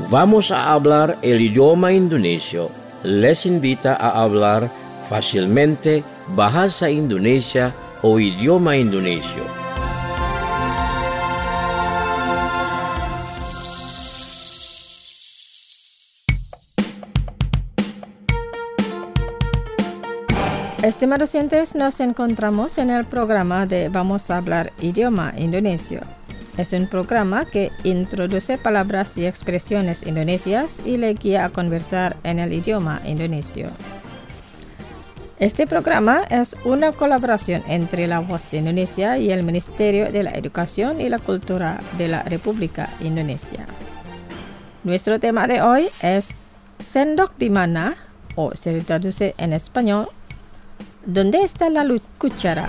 Vamos a hablar el idioma indonesio. Les invita a hablar fácilmente bahasa Indonesia o idioma indonesio. Estimados oyentes, nos encontramos en el programa de Vamos a hablar idioma indonesio. Es un programa que introduce palabras y expresiones indonesias y le guía a conversar en el idioma indonesio. Este programa es una colaboración entre La Voz de Indonesia y el Ministerio de la Educación y la Cultura de la República Indonesia. Nuestro tema de hoy es Sendok di mana, o se traduce en español, ¿dónde está la cuchara?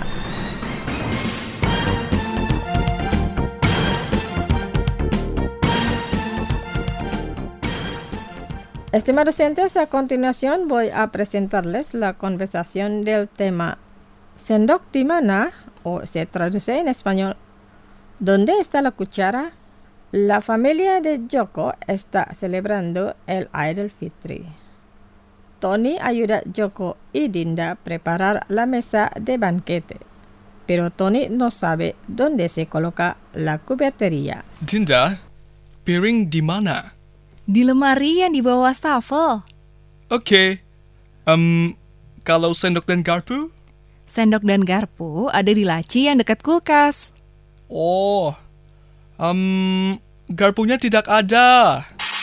Estimados oyentes, a continuación voy a presentarles la conversación del tema Sendok di mana, o se traduce en español, ¿dónde está la cuchara? La familia de Joko está celebrando el Aidilfitri. Tony ayuda a Joko y Dinda a preparar la mesa de banquete, pero Tony no sabe dónde se coloca la cubertería. Dinda, piring di mana? Di lemari yang di bawah wastafel. Oke. Kalau sendok dan garpu? Sendok dan garpu ada di laci yang dekat kulkas. Oh, garpunya tidak ada.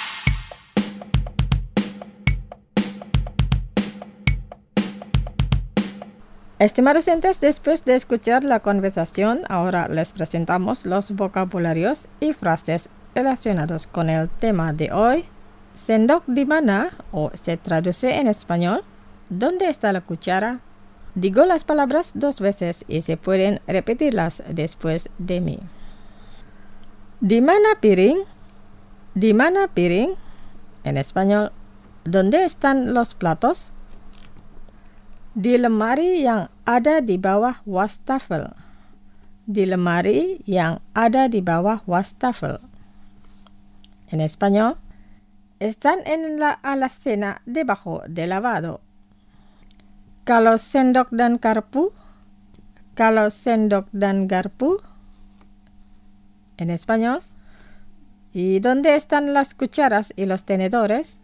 Estimados oyentes, después de escuchar la conversación, ahora les presentamos los vocabularios y frases relacionados con el tema de hoy. Sendok di mana, o se traduce en español, ¿dónde está la cuchara? Digo las palabras dos veces y se pueden repetirlas después de mí. Di mana piring? Di mana piring? En español, ¿dónde están los platos? Di lemari yang ada di bawah wastafel. Di lemari yang ada di bawah wastafel. En español, están en la alacena debajo del lavado. Kalau sendok dan garpu. Kalau sendok dan garpu. En español, ¿y dónde están las cucharas y los tenedores?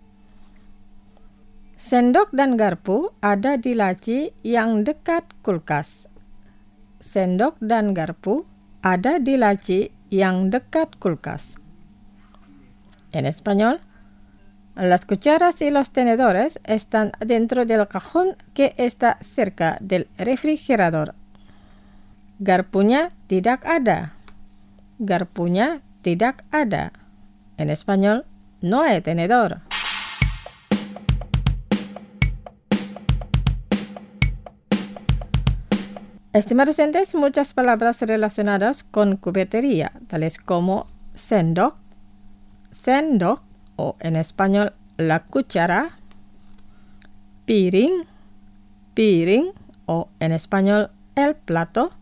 Sendok dan garpu ada di laci yang dekat kulkas. Sendok dan garpu ada di laci yang dekat kulkas. En español, las cucharas y los tenedores están dentro del cajón que está cerca del refrigerador. Garpunya tidak ada. Garpunya tidak ada. En español, no hay tenedor. Estimados oyentes, muchas palabras relacionadas con cubertería, tales como sendok, sendok, o en español la cuchara, piring, piring, o en español el plato,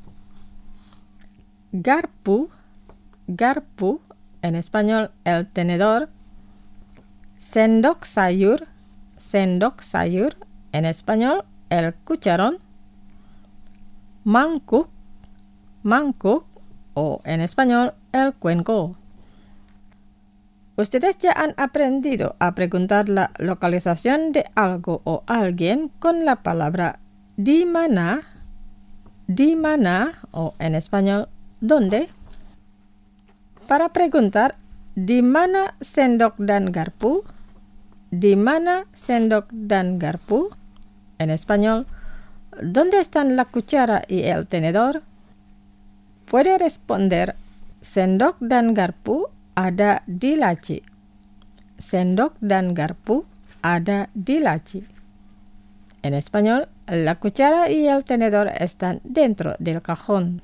garpu, garpu, en español el tenedor, sendok sayur, sendok sayur, en español el cucharón, mangkuk, mangkuk, o en español el cuenco. Ustedes ya han aprendido a preguntar la localización de algo o alguien con la palabra di mana, o en español ¿dónde? Para preguntar di mana sendok dan garpu, di mana sendok dan garpu, en español ¿dónde están la cuchara y el tenedor? Puede responder sendok dan garpu ada di laci. Sendok dan garpu ada di laci. En español, la cuchara y el tenedor están dentro del cajón.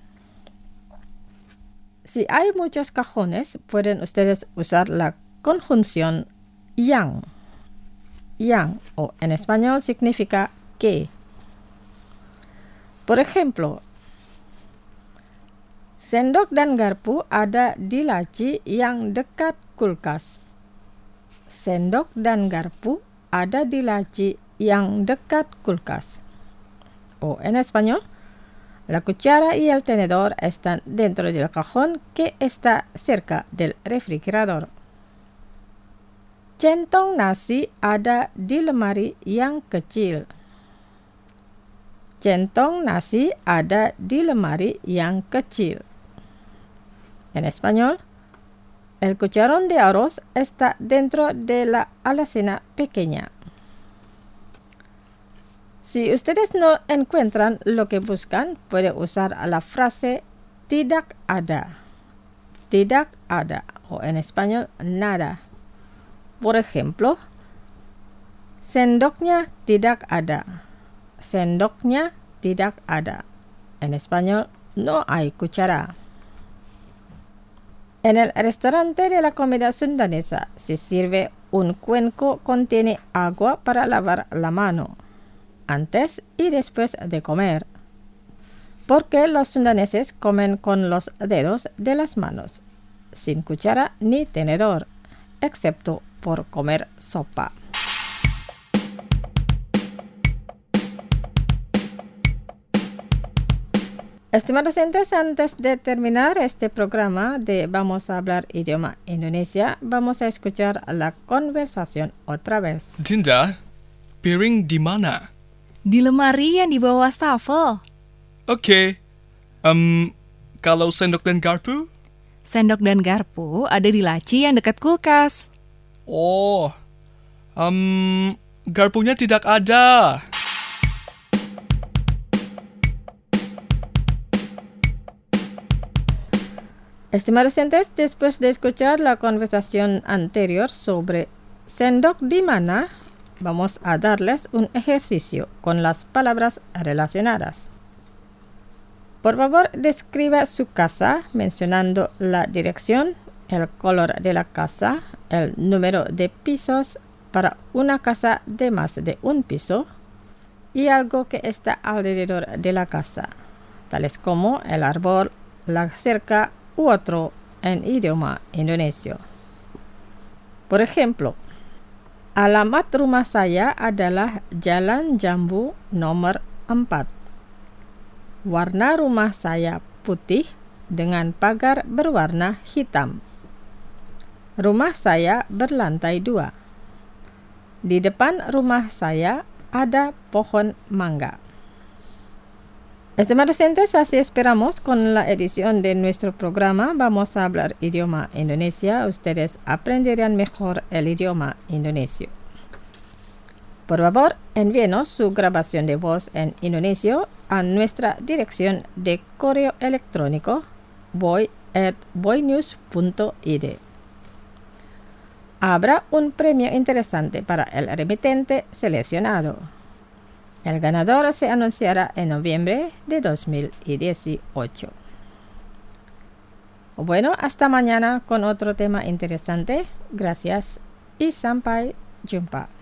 Si hay muchos cajones, pueden ustedes usar la conjunción yang. Yang, o en español significa que. Por ejemplo, sendok dan garpu ada di laci yang dekat kulkas. sendok dan garpu ada di laci yang dekat kulkas. O en español, la cuchara y el tenedor están dentro del cajón que está cerca del refrigerador. Centong nasi ada di lemari yang kecil. Centong nasi ada di lemari yang kecil. En español, el cucharón de arroz está dentro de la alacena pequeña. Si ustedes no encuentran lo que buscan, puede usar la frase tidak ada. Tidak ada, o en español, nada. Por ejemplo, sendoknya tidak ada. Sendoknya tidak ada. En español, no hay cuchara. En el restaurante de la comida sundanesa se sirve un cuenco que contiene agua para lavar la mano, antes y después de comer, porque los sundaneses comen con los dedos de las manos, sin cuchara ni tenedor, excepto por comer sopa. Estimados oyentes, antes de terminar este programa de Vamos a hablar idioma Indonesia, vamos a escuchar la conversación otra vez. Dinda, piring di mana? Di lemari yang di bawah wastafel. Oke. Kalau sendok dan garpu? Sendok dan garpu ada di laci yang dekat kulkas. Oh. Garpunya tidak ada. Estimados oyentes, después de escuchar la conversación anterior sobre sendok di mana, vamos a darles un ejercicio con las palabras relacionadas. Por favor, describa su casa mencionando la dirección, el color de la casa, el número de pisos para una casa de más de un piso y algo que está alrededor de la casa, tales como el árbol, la cerca u otro en idioma indonesio. Por ejemplo, alamat rumah saya adalah Jalan Jambu nomor 4. Warna rumah saya putih dengan pagar berwarna hitam. Rumah saya berlantai 2. Di depan rumah saya ada pohon mangga. Estimados oyentes, así esperamos con la edición de nuestro programa Vamos a hablar idioma Indonesia. Ustedes aprenderán mejor el idioma indonesio. Por favor, envíenos su grabación de voz en indonesio a nuestra dirección de correo electrónico boy@boynews.id. Habrá un premio interesante para el remitente seleccionado. El ganador se anunciará en noviembre de 2018. Bueno, hasta mañana con otro tema interesante. Gracias y sampai jumpa.